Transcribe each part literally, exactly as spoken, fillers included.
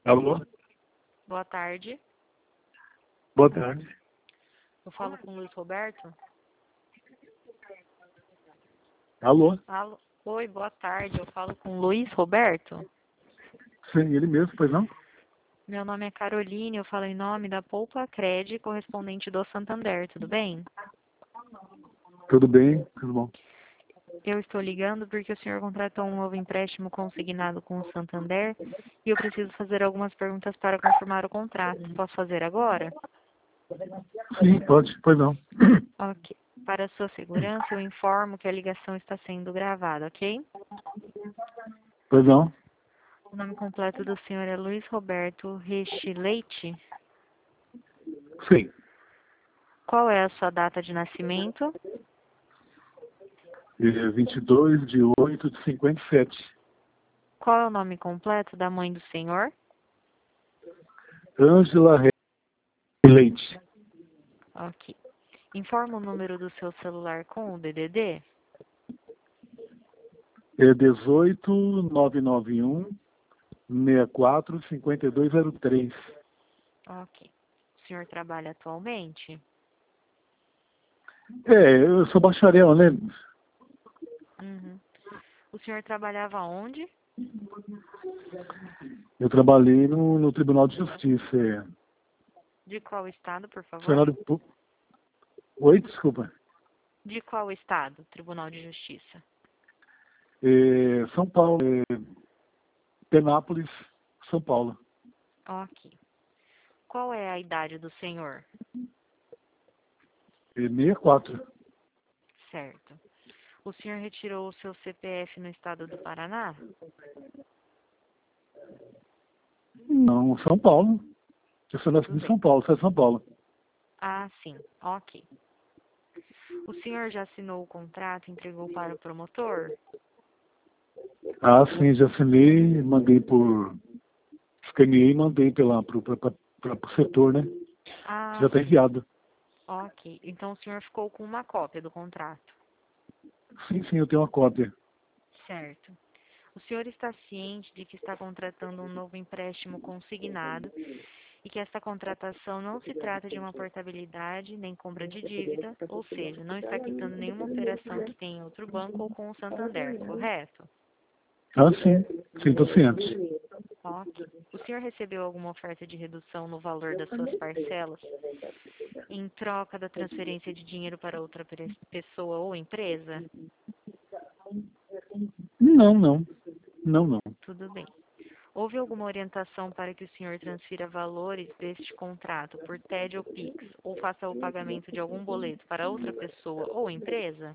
Alô? Boa tarde. Boa tarde. Eu falo com o Luiz Roberto. Alô? Alô? Oi, boa tarde. Eu falo com o Luiz Roberto. Sim, ele mesmo, pois não? Meu nome é Caroline, eu falo em nome da Poupa Cred, correspondente do Santander, tudo bem? Tudo bem, tudo bom. Eu estou ligando porque o senhor contratou um novo empréstimo consignado com o Santander e eu preciso fazer algumas perguntas para confirmar o contrato. Posso fazer agora? Sim, pode, pois não. Ok. Para a sua segurança, eu informo que a ligação está sendo gravada, ok? Pois não. O nome completo do senhor é Luiz Roberto Reche Leite. Sim. Qual é a sua data de nascimento? É vinte e dois de oito de cinquenta e sete. Qual é o nome completo da mãe do senhor? Ângela Leite. Ok. Informa o número do seu celular com o D D D? É dezoito, nove nove um, sessenta e quatro, cinquenta e dois zero três. Ok. O senhor trabalha atualmente? É, eu sou bacharel, né? Uhum. O senhor trabalhava onde? Eu trabalhei no, no Tribunal de Justiça. É. De qual estado, por favor? Funcionário pu- Oi, desculpa. De qual estado? Tribunal de Justiça. É, São Paulo, é, Penápolis, São Paulo. Ok. Qual é a idade do senhor? É sessenta e quatro. Certo. O senhor retirou o seu C P F no estado do Paraná? Não, São Paulo. Eu sou nascido Tudo em bem. São Paulo, sou de São Paulo. Ah, sim. Ok. O senhor já assinou o contrato e entregou para o promotor? Ah, sim, já assinei, mandei por... Escaneei e mandei para o setor, né? Já Ah, está sim. enviado. Ok. Então o senhor ficou com uma cópia do contrato. Sim, sim, eu tenho uma cópia. Certo. O senhor está ciente de que está contratando um novo empréstimo consignado e que esta contratação não se trata de uma portabilidade nem compra de dívida, ou seja, não está quitando nenhuma operação que tem em outro banco ou com o Santander, correto? Ah, sim, sim, estou ciente. Ok. O senhor recebeu alguma oferta de redução no valor das suas parcelas em troca da transferência de dinheiro para outra pe- pessoa ou empresa? Não, não. Não, não. Tudo bem. Houve alguma orientação para que o senhor transfira valores deste contrato por T E D ou Pix ou faça o pagamento de algum boleto para outra pessoa ou empresa?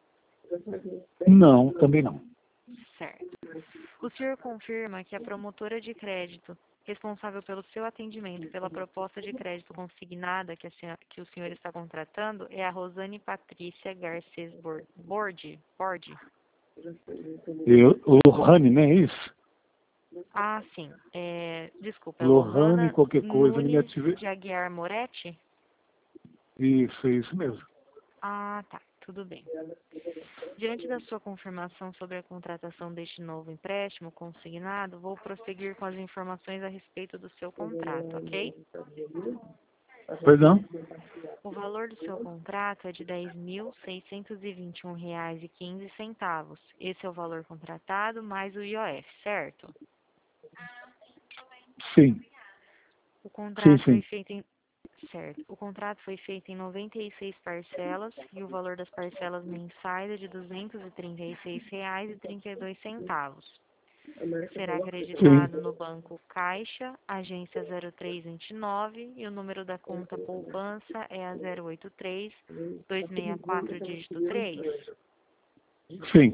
Não, também não. Certo. O senhor confirma que a promotora de crédito responsável pelo seu atendimento pela proposta de crédito consignada que, a senhora, que o senhor está contratando é a Rosane Patrícia Garcês Bor- Bordi? Bordi? Eu, Lohane, né? Isso? Ah, sim. É, desculpa, é Lohane, Lohana qualquer coisa, me Nunes ative. de Aguiar Moretti? Isso, é isso mesmo. Ah, tá. Tudo bem. Diante da sua confirmação sobre a contratação deste novo empréstimo consignado, vou prosseguir com as informações a respeito do seu contrato, ok? Pois não? O valor do seu contrato é de dez mil seiscentos e vinte e um reais e quinze centavos. Esse é o valor contratado mais o I O F, certo? Sim, O sim, contrato foi sim. feito em Certo. O contrato foi feito em noventa e seis parcelas e o valor das parcelas mensais é de duzentos e trinta e seis reais e trinta e dois centavos. Será Sim, acreditado no banco Caixa, agência zero três vinte e nove, e o número da conta poupança é a zero oito três, dois seis quatro, dígito três. sim.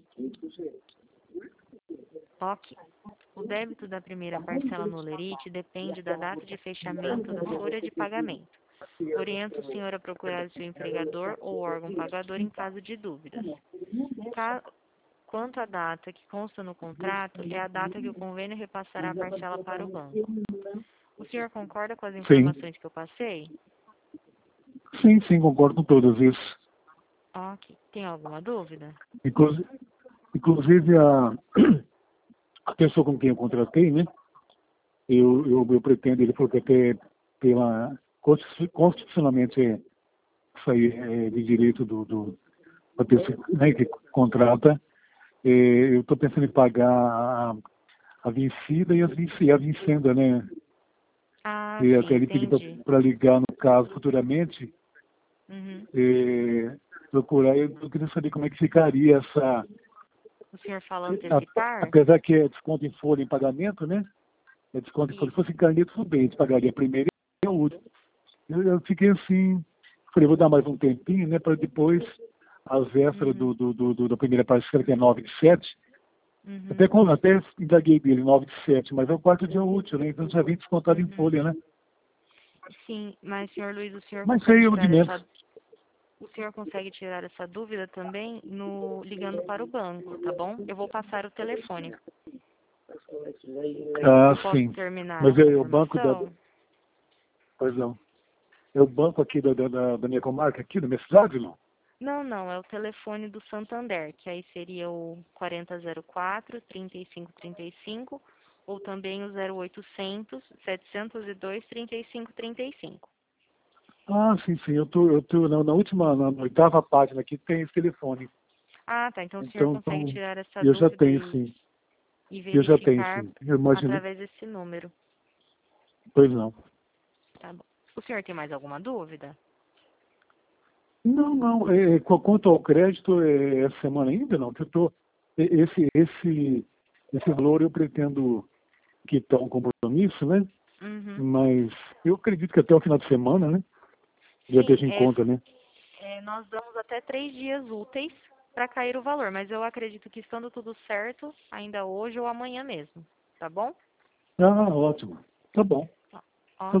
Ok. O débito da primeira parcela no Lerite depende da data de fechamento da folha de pagamento. Oriento o senhor a procurar o seu empregador ou órgão pagador em caso de dúvidas. Ca- Quanto à data que consta no contrato, é a data que o convênio repassará a parcela para o banco. O senhor concorda com as Sim, informações que eu passei? sim, sim, concordo com todas isso. Ok. Tem alguma dúvida? Inclusive, inclusive a, a pessoa com quem eu contratei, né? eu, eu, eu pretendo, ele falou que até pela, constitucionalmente é, isso aí é de direito do, do da pessoa, né, que contrata. É, eu estou pensando em pagar a, a vencida e, as venci, a vencenda, né? Ah, E até sim, ele pediu entendi. para ligar, no caso, futuramente, Uhum. é, procurar. Eu, eu queria saber como é que ficaria essa. O senhor fala a- antecipar? Apesar que é desconto em folha em pagamento, né? É desconto em folha. Se Isso. fosse em caneta, tudo bem, a gente pagaria primeiro e a última. Eu, eu fiquei assim, falei, vou dar mais um tempinho, né? Para depois, às vésperas Uhum. do, do, do, do- da primeira parcela, que é nove de sete. Até, Uhum. com, até indaguei dele, nove de sete, mas é o quarto dia útil, né? Então já vem descontado em Uhum. folha, né? Sim, mas, senhor Luiz, o senhor Mas isso aí consegue é o de tirar menos. essa, o senhor consegue tirar essa dúvida também no ligando para o banco, tá bom? Eu vou passar o telefone. Ah, Eu posso sim. terminar Mas essa é o banco da. informação? Pois não. É o banco aqui da, da, da da minha comarca, aqui da minha cidade, não? Não, não, é o telefone do Santander, que aí seria o quarenta zero quatro, trinta e cinco trinta e cinco, ou também o zero oitocentos, setecentos e dois, trinta e cinco trinta e cinco. Ah, sim, sim. Eu tô, eu tô na, na última, na, na oitava página aqui tem esse telefone. Ah, tá, então o senhor Então, consegue então tirar essa eu já dúvida tenho, e, sim. e Eu já tenho, verificar sim. Eu imaginei. através desse número, Pois não. tá bom. O senhor tem mais alguma dúvida? Não, não. É, qu- quanto ao crédito, é, essa semana ainda não. Que eu tô, e- esse, esse, esse valor eu pretendo quitar um compromisso, né? Uhum. Mas eu acredito que até o final de semana, né? Já Sim, deixa em é, conta, né? é, nós damos até três dias úteis para cair o valor, mas eu acredito que estando tudo certo, ainda hoje ou amanhã mesmo, tá bom? Ah, ótimo. Tá bom. Ó, Tá-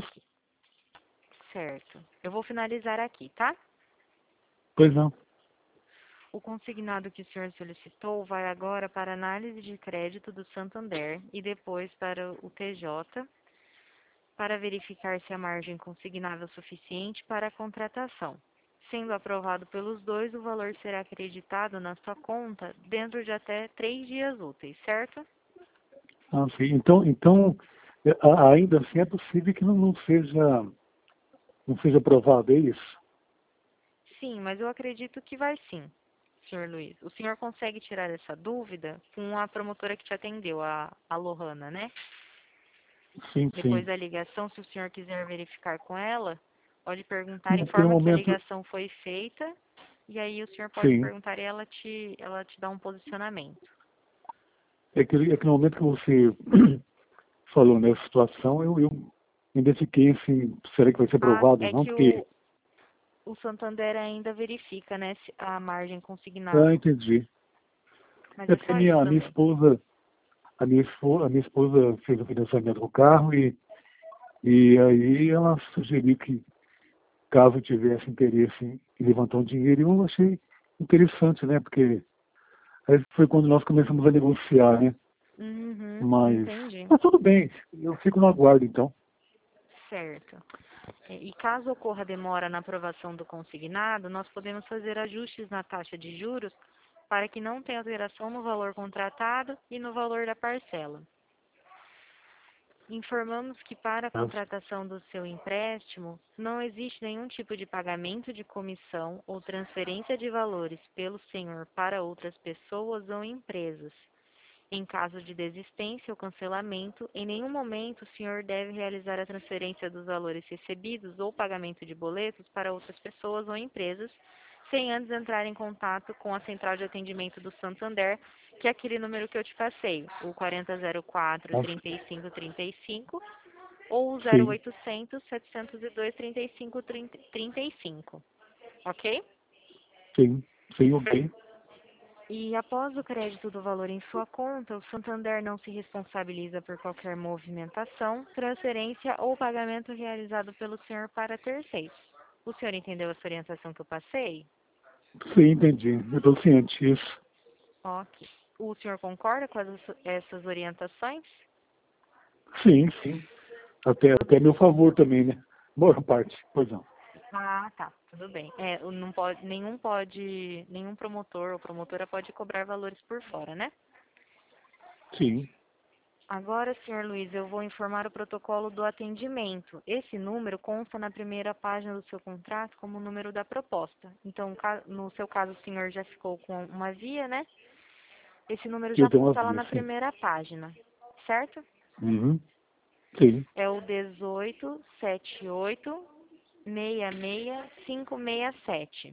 certo. Eu vou finalizar aqui, tá? Pois não. O consignado que o senhor solicitou vai agora para análise de crédito do Santander e depois para o T J para verificar se a margem consignável é suficiente para a contratação. Sendo aprovado pelos dois, o valor será acreditado na sua conta dentro de até três dias úteis, certo? Ah, sim. Então, então é, a- ainda assim é possível que não, não seja, não seja aprovado, é isso? Sim, mas eu acredito que vai sim, senhor Luiz. O senhor consegue tirar essa dúvida com a promotora que te atendeu, a, a Lohana, né? Sim, Depois sim. da ligação, se o senhor quiser verificar com ela, pode perguntar, Não, porque no informa que a momento, ligação foi feita, e aí o senhor pode sim. perguntar e ela te, ela te dá um posicionamento. É que, é que no momento que você falou nessa situação, eu, eu ainda fiquei assim, será que vai ser Ah, aprovado ou é não? que Porque, o, o Santander ainda verifica, né, se- a margem ah, consignável. entendi. Mas É é porque a só isso minha, a minha também. esposa, a minha, esposa, a minha esposa fez o financiamento do carro e, e aí ela sugeriu que caso tivesse interesse em em levantar um dinheiro, eu achei interessante, né? Porque aí foi quando nós começamos a negociar, né? Uhum, Mas, entendi. mas tudo bem, eu fico no aguardo então. Certo. É, e caso ocorra demora na aprovação do consignado, nós podemos fazer ajustes na taxa de juros para que não tenha alteração no valor contratado e no valor da parcela. Informamos que para a Tá? contratação do seu empréstimo, não existe nenhum tipo de pagamento de comissão ou transferência de valores pelo senhor para outras pessoas ou empresas. Em caso de desistência ou cancelamento, em nenhum momento o senhor deve realizar a transferência dos valores recebidos ou pagamento de boletos para outras pessoas ou empresas, sem antes entrar em contato com a central de atendimento do Santander, que é aquele número que eu te passei, o quarenta zero quatro, Tá? trinta e cinco trinta e cinco ou o zero Sim, oitocentos, setecentos e dois, trinta e cinco trinta e cinco, ok? sim, sim, ok. E após o crédito do valor em sua conta, o Santander não se responsabiliza por qualquer movimentação, transferência ou pagamento realizado pelo senhor para terceiros. O senhor entendeu essa orientação que eu passei? Sim, entendi. Eu estou ciente disso. Ok. O senhor concorda com as- essas orientações? Sim, sim. Até, até meu favor também, né? Boa parte, pois não. Ah, tá. Tudo bem. É, o- não pode, nenhum pode, nenhum promotor ou promotora pode cobrar valores por fora, né? Sim. Agora, senhor Luiz, eu vou informar o protocolo do atendimento. Esse número consta na primeira página do seu contrato como o número da proposta. Então, no seu caso, o senhor já ficou com uma via, né? Esse número já Eu tenho uma consta lá via, na sim. primeira página, certo? Uhum. Sim. É o dezoito, setenta e oito, sessenta e seis, quinhentos e sessenta e sete.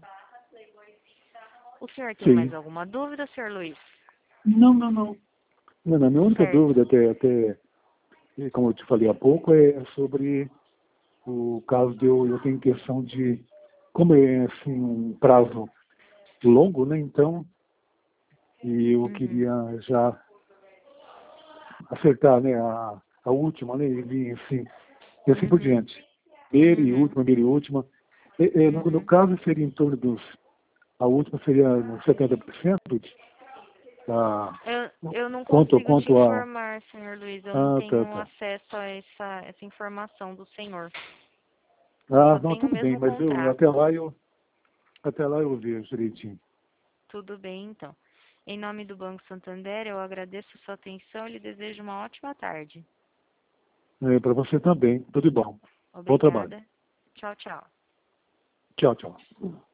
O senhor tem mais Sim. alguma dúvida, senhor Luiz? Não, não, não. Não, não. A minha única Certo. dúvida, até, até, como eu te falei há pouco, é sobre o caso de eu, eu tenho intenção de, como é assim, um prazo longo, né? Então, e eu Uhum. queria já acertar, né, a, a última, né? E assim, e assim por Uhum. diante. Primeira e Uhum. última, primeira e última. E, e, no, no Uhum. caso, seria em torno dos. A última seria nos setenta por cento da, Eu, eu não quanto, consigo te quanto a. informar, senhor Luiz. Eu não Ah, tá, tenho tá. acesso a essa, essa informação do senhor. Eu Ah, só não, tenho o tudo bem, mesmo mas eu, até contrato. lá eu, até lá eu vejo direitinho. Tudo bem, então. Em nome do Banco Santander, eu agradeço a sua atenção e lhe desejo uma ótima tarde. É, para você também. Tudo de bom. Bom trabalho. Obrigada. Tchau, tchau. Tchau, tchau.